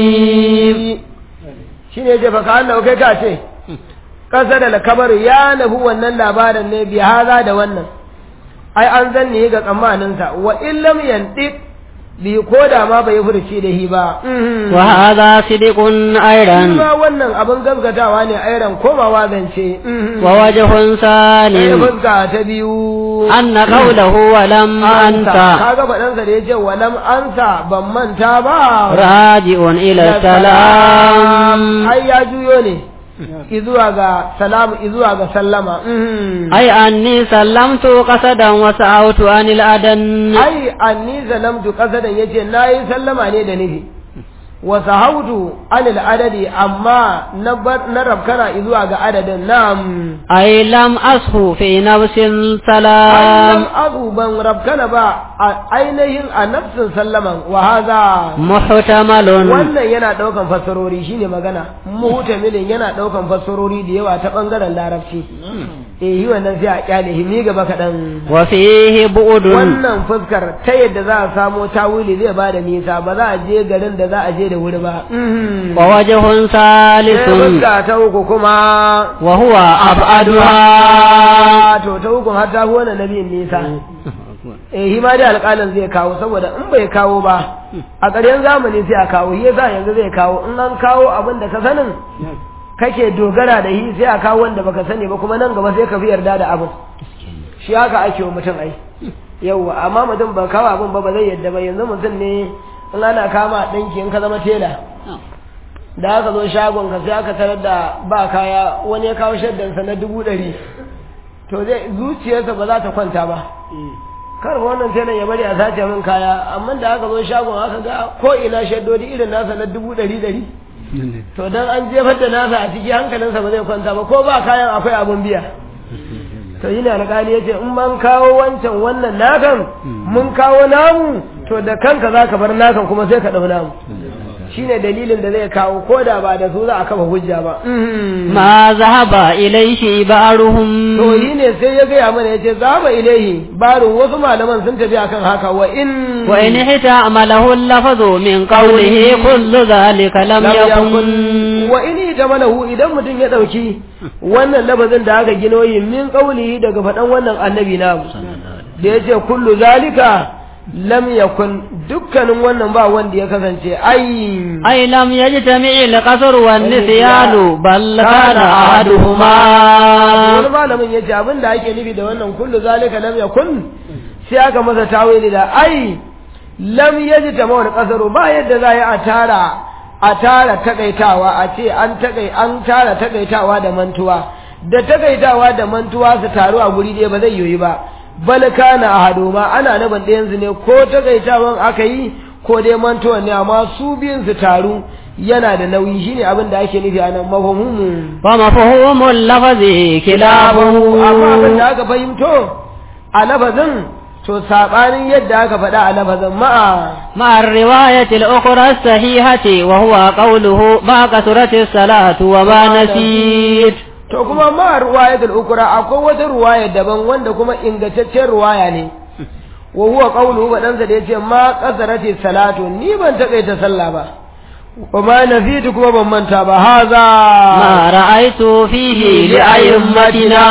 bihi shine yace fa ka annahu kai ka ce qasada al-kabaru ya nahu wannan labarin ne bi hadha da wannan ai an zanni ga tsammanin sa wa illam yantiq bi ko da ma bai furci da hi ba wa hadha sidqun ayran kuma wannan abin gaskatawa ne ayran komawa zance wa wajhun sani fuska ta biyu anna qawluhu wa lam anta kaga fadan sa da yace wa lam anta ban manta ba raji'un ila salam ai ya juyo ne izuwa ga salamu izuwa ga sallama ai anni sallamtu qasadan wa sa'awtu anil adan ai anni sallamtu qasadan yace nayi sallama ne da nufi wa sahawtu anil adadi amma na rabkana izuwa ga adadin nam ai lam ashu fi nafsin salam lam abu ban rabkana ba ainihin a nafsin sallaman wa hadha muhtamalun wannan yana daukan fassarori shine magana muhtamilin yana daukan fassarori da yawa ta bangaren larabci yi wannan sai a kyale himi gaba kadan wa fihi bu'dun wannan fuskar ta yadda za a samu tawili zai bada nisa ba za a je garin da za a je da wuri ba wa wajhun salisun fuska ta uku kuma wa huwa ab'aduha to ta uku har ta wannan nabiyin nisa hima dai alƙalin zai kawo saboda in bai kawo ba a ƙarshen zamani sai a kawo yasa yanzu zai kawo in an kawo abin da ka sanin kake dogara da shi sai a kawo wanda baka sani ba kuma nan gaba sai ka fi yarda da abin shi haka ake wa mutum ai yauwa amma mutum ba kawo abin ba zai yarda ba yanzu mutum ne in ana kama ɗinki in ka zama tela da aka zo shagon ka sai aka tarar da ba kaya wani ya kawo shaddansa na 100 to zai zuciyarsa ba za ta kwanta ba kar wannan telan ya bari a sace min kaya amma da aka zo shagon aka ga ko ina shaddodi irin nasa na 100 to dan an jefar da nasa a ciki hankalinsa ba zai kwanta ba ko ba kayan akwai abun biya to yi na alƙali ya ce in man kawo wancan wannan nakan mun kawo namu to da kanka za ka bar nakan kuma sai ka ɗau namu shine dalilin da zai kawo ko da ba da su za a kafa hujja ba ma zahaba ilaihi baruhum to yi ne sai ya gaya mana yace zahaba ilaihi barun wasu malaman sun tafi akan haka wa in hita amalahu lafazu min qawlihi kullu zalika lam yakun wa in hita malahu idan mutum ya dauki wannan lafazin da aka gino yin min qawlihi daga fadan wannan annabi namu da yace kullu zalika lam yakun dukkanin wannan ba wanda ya kasance ai lam yajtami al-qasr wan nisyanu bal kana ahaduhuma wani malamin yace abin da ake nufi da wannan kullu zalika lam yakun sai aka masa tawili da lam yajtami al-qasr ba yadda za a tara takaitawa a ce an tara takaitawa da mantuwa da mantuwa su taru a guri ɗaya ba zai yoyi ba bal kana ahaduma ana naban ɗayan su ne ko takaitawan aka yi ko dai mantuwa ne amma su biyun su taru yana da nauyi shine abin da ake nufi anan mafhumu wa mafhumul lafazi kilahu amma abin da aka fahimto a lafazin to sabanin yadda aka faɗa a lafazin ma'a riwayati al-ukhra as-sahihati wa huwa qawluhu ma kasrati as-salatu wa ma nasit to kuma ma ruwayatul ukra akwai wata ruwaya daban wanda kuma ingantaccen ruwaya ne wa huwa qawluhu wa dan sa da yace ma qasarati salatu ni ban takaita sallah ba wa ma nafitu kuma ban manta ba haza ma ra'aytu fihi li aymatina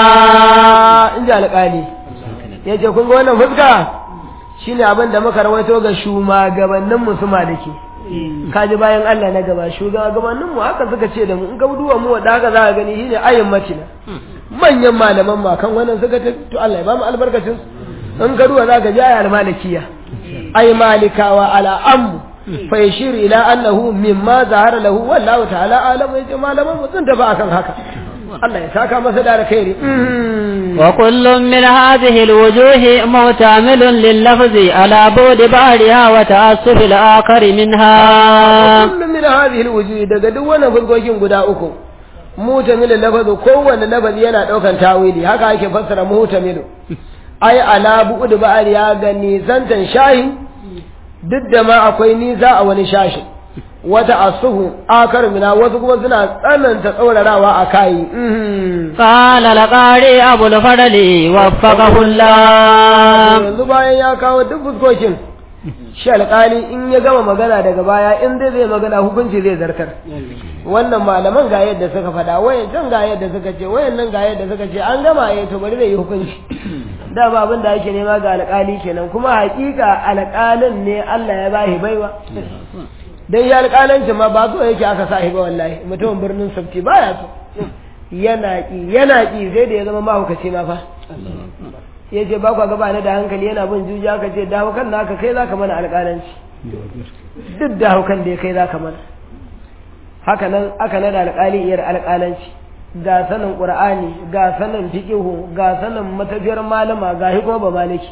inda alƙali yace kun ga wannan fuska shine abin da muka rawaito ga shugabannin musulma dake kaji bayan Allah na gaba shugabannin mu haka suka ce da mu in ga duwa mu wanda haka za ka gani shine aymatina manyan malaman ma kan wannan suka to Allah ya ba mu albarkacin in ka duwa za ka ji ayal malikiya ay malikawa ala ammu fa yashiru ila annahu mimma zahara lahu wallahu ta'ala alam yace malaman mu sun tafi akan haka Allah ya saka masa da alkhairi wa kullun min hadhihi alwujuh mu'tamilun lil-lafzi ala bud ba'riha wa ta'assuf al-akhar minha kullun min hadhihi alwujuh daga duk wannan fuskokin guda uku mu'tamilul lafzi kowanne lafazi yana daukan tawili haka ake fassara mu'tamilu ai ala bud ba'riha ga nizantan shahi duk da ma akwai niza a wani shashi wata asuhu akar mina wasu kuma suna tsananta tsaurarawa a kayi qala laqari abul fadli waffaqahu Allah yanzu bayan ya kawo duk fuskokin shi alƙali in ya gama magana daga baya in dai zai magana hukunci zai zartar wannan malaman ga yadda suka faɗa wayan can ga yadda suka ce wayan nan ga yadda suka ce an gama to bari zai yi hukunci da ba abin da ake nema ga alƙali kenan kuma haƙiƙa alƙalin ne Allah ya bashi baiwa dan ya alƙalanci ma ba so yake aka sa ba wallahi mutumin birnin sabti baya so yana ki sai da ya zama mahaukaci ma fa yace ba ku gaba ne da hankali yana bin juji aka ce dawo kan naka kai zaka mana alƙalanci duk da haukan da kai zaka mana haka nan aka nada alƙali iyar alƙalanci ga sanin qur'ani ga sanin fiqhu ga sanin matafiyar malama ga hikima ba maliki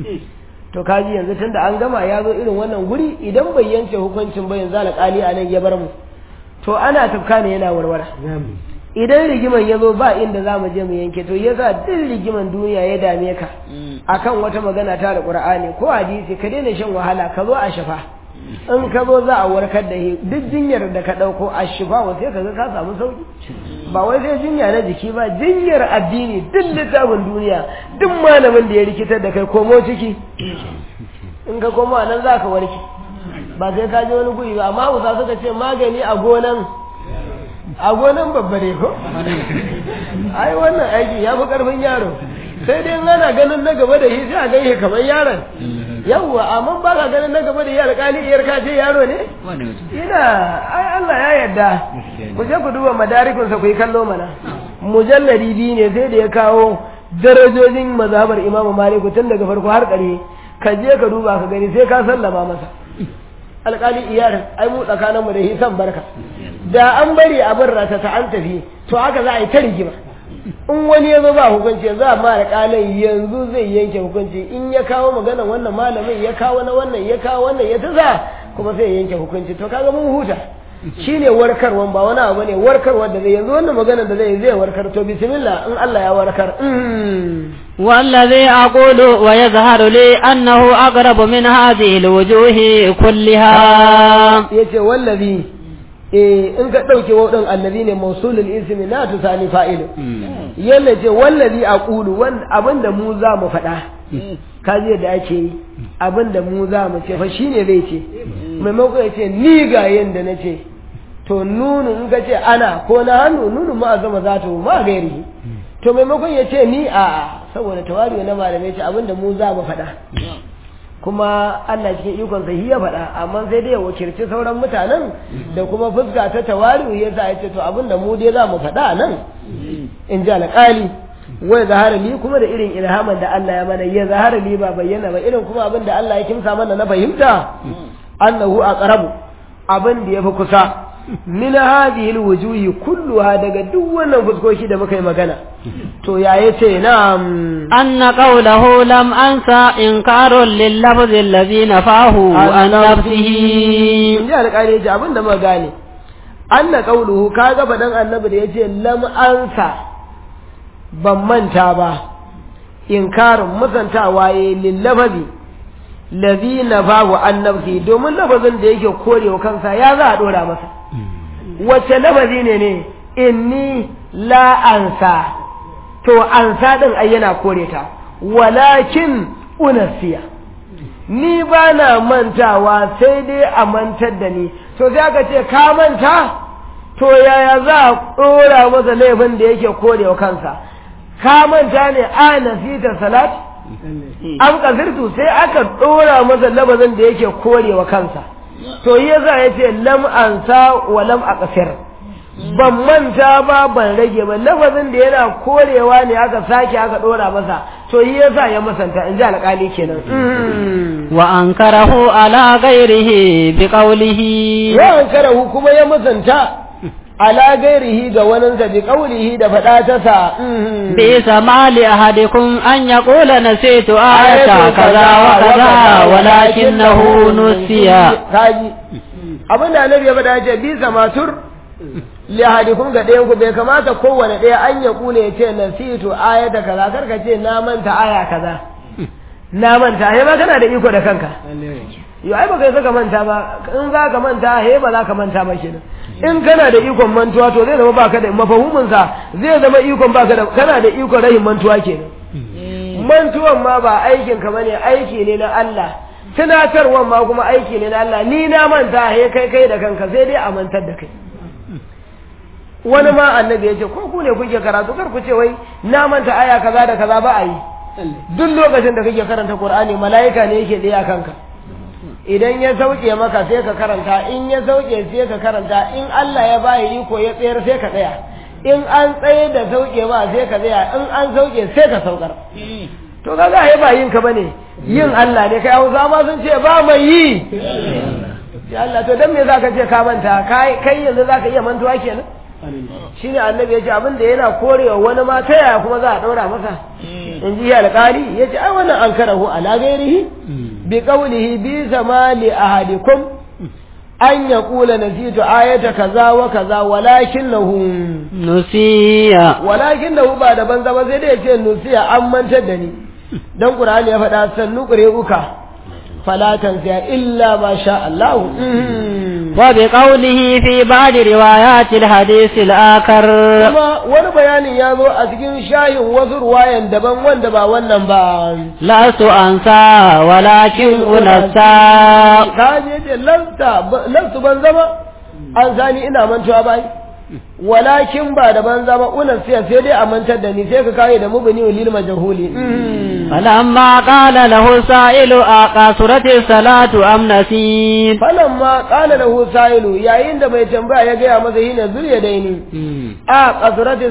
to kaji yanzu tunda an gama ya zo irin wannan guri idan bai yanke hukuncin ba yanzu alƙali a nan ya bar mu to ana tafka ne yana warwara idan rigiman ya zo ba inda za mu je mu yanke to yasa duk rigiman duniya ya dame ka akan wata magana ta da qur'ani ko hadisi ka daina shan wahala ka zo a shafa in ka zo za a warkar da duk jinyar da ka ɗauko a shifa wa sai ka ga ka samu sauki ba wai sai jinya na jiki ba jinyar addini duk littafin duniya duk malamin da ya rikitar da kai komo ciki in ka komo nan za ka warke ba sai ka je wani guri ba amma usa suka ce magani a gonan babbare ko ai wannan aiki ya fi karfin yaro sai dai ana ganin na gaba da shi sai a gaihe kamar yaron yawwa amma ba ka ganin na gaba da yi alƙali iyar ka ce yaro ne ina ai Allah ya yarda ku je ku duba madarikunsa ku yi kallo mana mujalladi biyu ne sai da ya kawo darajojin mazhabar Imam Malik tun daga farko har ƙarshe ka je ka duba ka gani sai ka sallama masa alƙali iyar ai mu tsakaninmu da hisan barka da an bari abin rata ta an tafi to haka za a yi ta rigima in wani ya zo ba hukunci za a mara kalai yanzu zai yanke hukunci in ya kawo magana wannan malamin ya kawo na wannan ya kawo wannan ya taza kuma sai ya yanke hukunci to kaga mun huta shine warkarwan ba wani abu ne warkarwa da zai yanzu wannan magana da zai warkar to bismillah in Allah ya warkar والذي أقول ويظهر لي أنه أقرب من هذه الوجوه كلها yace wallazi in ka dauke wadan allazi ne mausulul ismi la tusani fa'ilu yalla ce wallazi aqulu abinda mu za mu faɗa kaje da ake yi abinda mu za mu ce fa shine zai ce maimako ya ce ni ga yanda nace to nunu in ka ce ana ko na hannu nunu ma zama za ta ma gairi to maimakon ya ce ni a saboda tawari na malamai ce abinda mu za mu faɗa kuma Allah cikin ikon sa ya faɗa amma sai dai ya wakilci sauran mutanen da kuma fuska ta tawari ya sa ya ce to abinda mu dai za mu faɗa nan in ji alƙali wai zahara li kuma da irin ilhaman da Allah ya mana ya zahara li ba bayyana ba irin kuma abin da Allah ya kimsa mana na fahimta annahu aqrabu abin da yafi kusa min hadhihi alwujuhi kulluha daga duk wannan fuskoki da muka yi magana to ya yace na'am anna qawluhu lam ansa inkarun lil lafzi alladhi nafahu an nafsihi inda alƙali yace abin da muka gane anna qawluhu kaga fadan annabi da yace lam ansa ban manta ba inkarin musantawa yayi lil lafzi alladhi nafahu an nafsihi domin lafazin da yake korewa kansa ya za a dora masa wace lafazi ne inni la ansa to ansa din ai yana kore ta walakin unasiya ni ba na mantawa sai dai a mantar da ni to sai aka ce ka manta to yaya za a ɗora masa laifin da yake korewa kansa ka manta ne a nasita salat an kasirtu sai aka ɗora masa labazin da yake korewa kansa to yasa ya ce lam ansa wa lam aqsir ban manta ba ban rage ba lafazin da yana korewa ne aka sake aka ɗora masa to yasa ya masanta in ji alƙali kenan wa ankarahu ala ghairihi bi qawlihi wa ankarahu kuma ya masanta ala gairihi ga waninsa bi qawlihi da faɗa ta sa bi samali ahadikum an yaqula nasitu ayata kaza wa kaza walakinahu nusiya kaji abin da annabi ya faɗa ce bi samatur li ahadikum ga ɗayan ku bai kamata kowane ɗaya an ya kula ya ce nasitu ayata kaza karka ce na manta aya kaza na manta he ba kana da iko da kanka yo ai baka saka manta ba in za ka manta he ba za ka manta ba kenan in kana da ikon mantuwa to zai zama baka da mafahimin sa zai zama ikon baka da kana da ikon rahin mantuwa kenan mantuwan ma ba aikin ka bane aiki ne na Allah tunatarwan ma kuma aiki ne na Allah ni na manta he kai da kanka sai dai a mantar da kai wani ma annabi ya ce ko ku ne kuke karatu kar ku ce wai na manta aya kaza da kaza ba a yi duk lokacin da kake karanta Qur'ani mala'ika ne yake tsaya kanka idan ya sauke maka sai ka karanta in ya sauke sai ka karanta in Allah ya bayi iko ya tsayar sai ka tsaya in an tsaye da sauke ba sai ka tsaya in an sauke sai ka saukar to kaga ai ba yin ka bane yin Allah ne kai Hausa ma sun ce ba mai yi ya Allah to dan me zaka ce ka manta kai yanzu zaka iya mantuwa kenan shine annabi yace abin da yana korewa wani ma ta yaya kuma za a daura masa in ji alƙali yace ai wannan an karahu ala gairihi bi qawlihi bi zamali ahadikum an yaqula nasitu ayata kaza wa kaza walakinahu nusiya ba da banza ba sai dai yace nusiya an mantar da ni dan qur'ani ya faɗa sannu uka fala tansiya illa ma sha Allah وبقوله في بعض روايات الحديث الآخر kuma wani bayanin ya zo a cikin shayin wasu ruwayan daban wanda ba wannan ba lastu ansa walakin unasa ka je ce lastu ban zama an sani ina mantuwa bai walakin ba da ban zama unasiya sai dai a mantar da ni sai ka kai da mubni lil majhuli فلما قال له سائل أقصرت الصلاة أم نسيت فلما قال له سائل yayin da mai tambaya ya gaya masa hina zuriya daini a qasrati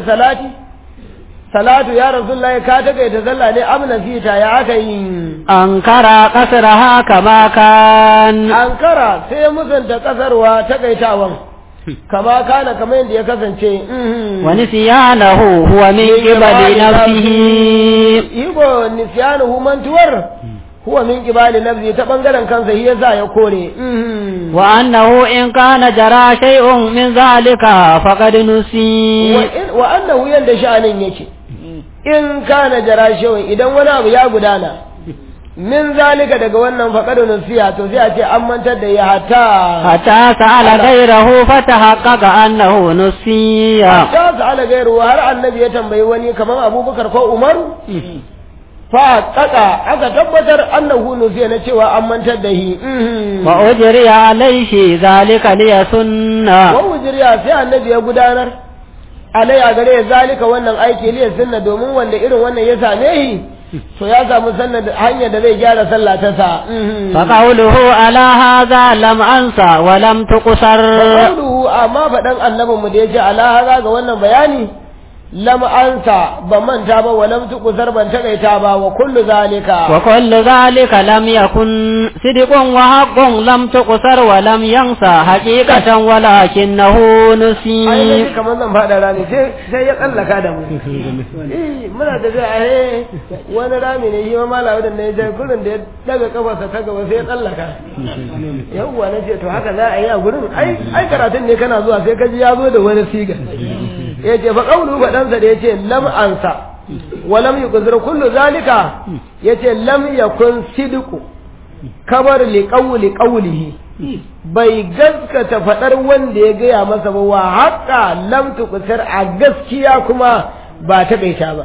salatu ya rasulullahi ka take ta sallah ne am nasita ya aka yi ankara qasraha kama kan ankara sai musanta kasarwa takaitawan kama kana kamar yadda ya kasance wani siyanahu huwa min qibali nafsihi ibo nisyanuhu mantuwar huwa min qibali nafsihi ta bangaren kansa shi yasa ya kore wa annahu in kana jara shay'un min zalika faqad nusi wa annahu yanda sha'anin yake in kana jara shay'un idan wani abu ya gudana min zalika daga wannan faqadun nasiya to sai a ce an mantar da ya hatta sa'ala ghayrahu fatahaqqaqa annahu nusiya hatta sa'ala ghayruhu har annabi ya tambayi wani kaman Abubakar ko Umar fa aka tabbatar annahu nusiya na cewa an mantar da shi wa ujriya alayhi zalika liyasunna wa ujriya sai annabi ya gudanar alai a gare zalika wannan aiki liyasunna domin wanda irin wannan ya same shi to ya samu sannan hanyar da zai gyara sallah ta sa fa qawluhu ala hadha lam ansa wa lam tuqsar qawluhu amma fadan annabin mu da yace ala hadha ga wannan bayani lam ansa ba manta ba wa lam tuqsar ban takaita ba wa kullu zalika lam yakun sidqun wa haqqun lam tuqsar wa lam yansa haqiqatan walakinahu nusi ai kamar zan fada rami sai ya tsallaka da mu muna da wani rami ne shi ma malawa da ne je gurin da ya daga kafarsa ta gaba sai ya tsallaka yawwa nace to haka za a yi a gurin ai karatun ne kana zuwa sai ka ji ya zo da wani siga yace fa qawlu fadansa da yace lam ansa wa lam yuqzir kullu zalika yace lam yakun sidqu kabar li qawlihi bai gaskata fadar wanda ya gaya masa ba wa haqa lam tuqsir a gaskiya kuma ba ta kaita ba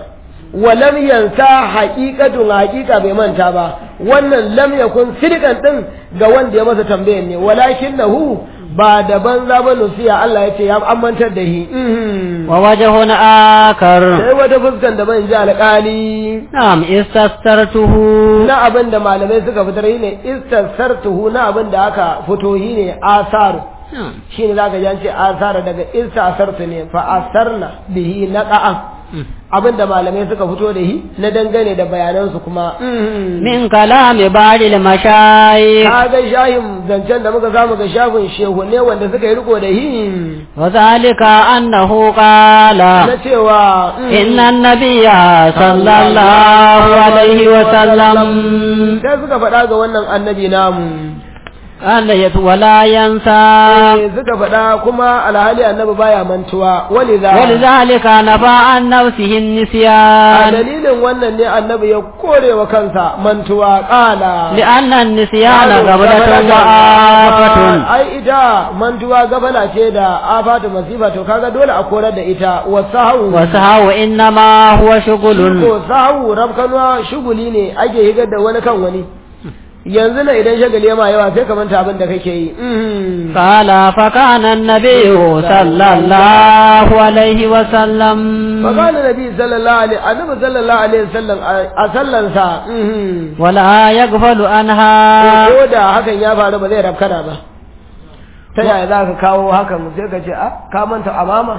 wa lam yansa haqiqatun haqiqa bai manta ba wannan lam yakun sidqan din ga wanda ya masa tambayar ne walakinahu ba da banza ba nusiya Allah ya ce ya amantar da shi wa wajhun akar sai wata fuskan da ban ji alƙali na'am istastartuhu na abin da malamai suka fitar ne istasartuhu na abin da aka fito shi ne asar shi ne zaka ji an ce asar daga istasartu ne fa asarna bihi naqa'an abin da malamai suka fito da shi na dangane da bayanansu kuma min kalami ba'dil mashayikh kaga shayin zancen da muka samu ga shafin shehu ne wanda suka yi riko da shi wa zalika annahu qala na cewa inna an-nabiyya sallallahu alaihi wa sallam sai suka faɗa ga wannan annabi namu Allah ya wala yansa suka faɗa kuma alhali annabi baya mantuwa walizalika nafa an nafsihi a nisyan dalilin wannan ne annabi ya kore wa kansa mantuwa qala li'anna an-nisyana gablatun wa afatun ai ita mantuwa gabala ce da afatu masifa to kaga dole a korar da ita wasahu innama huwa shughulun ko sahu rabkanwa shuguli ne ake higar da wani kan wani yanzu na idan shagali ma yawa sai ka manta abin da kake yi qala fa kana an-nabiyyu sallallahu alaihi wa sallam fa kana nabi sallallahu alaihi wasallam a sallansa wala yaghfalu anha ko da hakan ya faru ba zai rafkana ba ta yaya za ka kawo hakan sai ka ce ka manta amama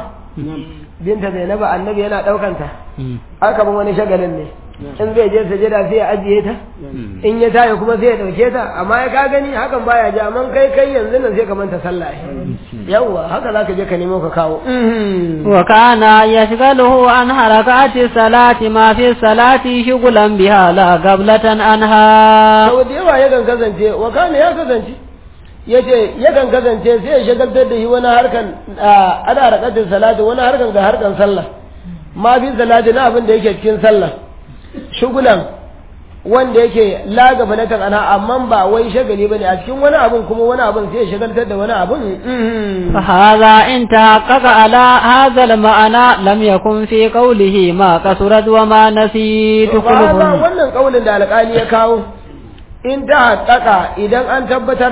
binta Zainaba annabi yana daukanta aka ban wani shagalin ne in zai je sajada sai ya ajiye ta in ya tayi kuma sai ya dauke ta amma ya ka gani hakan baya ja man kai yanzu nan sai ka manta sallah yawa haka zaka je ka nemo ka kawo wa kana yashghaluhu an harakati salati ma fi salati shughlan biha la qablatan anha sau da yawa yakan kasance wa kana ya kasance yace yakan kasance sai ya shagaltar da shi wani harkan ana harakatin salati wani harkan ga harkan sallah ma fi salati na abin da yake cikin sallah shugulan wanda yake lagaba na kan ana amma ba wai shagali bane a cikin wani abun kuma wani abun sai ya shagaltar da wani abun fa hadha in tahaqqaqa ala hadha al ma'ana lam yakun fi qawlihi ma qasurat wa ma nasitu qulubun wannan kaulin da alƙali ya kawo in tahaqqaqa idan an tabbatar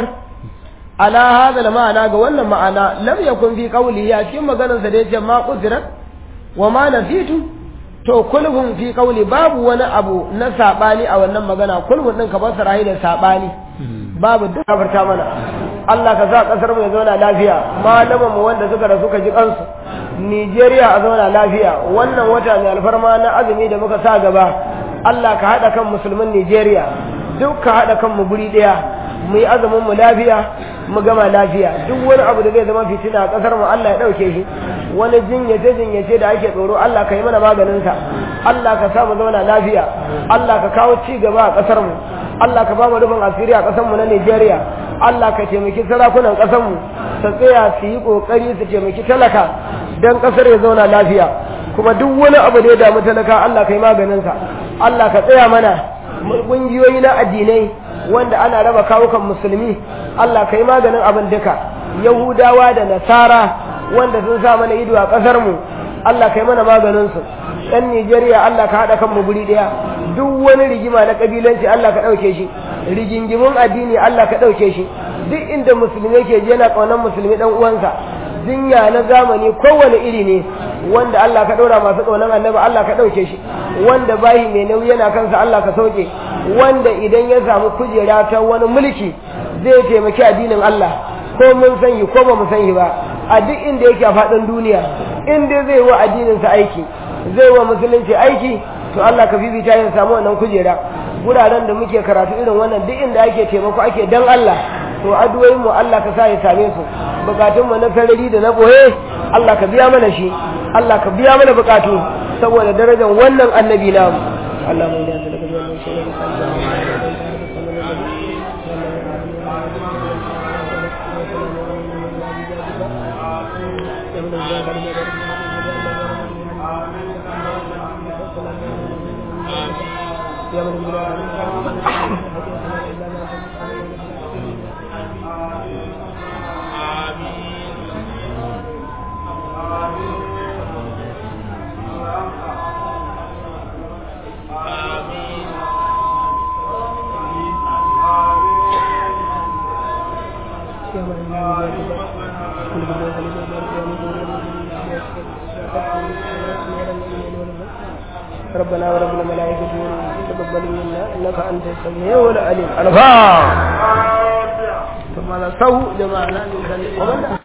ala hadha al ma'ana ga wannan ma'ana lam yakun fi qawlihi a cikin maganar sa da yace ma qasurat wa ma nasitu to kulhun fi kauli babu wani abu na sabani a wannan magana kulhun din ka basara da sabani babu duk kafarta mana Allah ka sa kasar mu ya zauna lafiya malaman mu wanda suka rasu ka ji kansu Nigeria a zauna lafiya wannan wata mai alfarma na azumi da muka sa gaba Allah ka hada kan musulmin Nigeria duk ka hada kan mu guri daya mu yi azumin mu lafiya mu gama lafiya duk wani abu da zai zama fitina a kasar mu Allah ya dauke shi wani jinyace da ake tsoro Allah ka yi mana maganin sa Allah ka sa mu zauna lafiya Allah ka kawo ci gaba a kasar mu Allah ka ba mu rufin asiri a kasar mu na Nigeria Allah ka taimaki sarakunan kasar mu su tsaya su yi kokari su taimaki talaka dan kasar ya zauna lafiya kuma duk wani abu da ya damu talaka Allah ka yi maganin sa Allah ka tsaya mana kungiyoyi na addinai wanda ana raba kawukan musulmi Allah kai maganin abin duka Yahudawa da Nasara wanda sun sa mana ido a kasar mu Allah kai mana maganin su ɗan Nigeria Allah ka hada kan mu guri daya duk wani rigima na kabilanci Allah ka dauke shi rigingimun addini Allah ka dauke shi duk inda musulmi yake je yana kaunan musulmi dan uwansa jinya na zamani kowane iri ne wanda Allah ka ɗora masu ƙaunar annabi Allah ka ɗauke shi wanda bayi mai nauyi yana kansa Allah ka sauke wanda idan ya samu kujera ta wani mulki zai taimaki addinin Allah ko mun san yi ko ba mu san yi ba a duk inda yake a faɗin duniya in dai zai wa addininsa aiki zai wa musulunci aiki to Allah ka fifita yin samu wannan kujera guraren da muke karatu irin wannan duk inda ake taimako ake dan Allah to addu'o'in mu Allah ka sa ya same su bukatun mu na sarari da na boye Allah ka biya mana shi Allah ka biya mana bukatu saboda darajar wannan annabi namu Allah mai yasa daga wannan shi ربنا ورب الملائكة تقبل منا إنك أنت السميع العليم. الفاتحة. ثم نسوا جماعة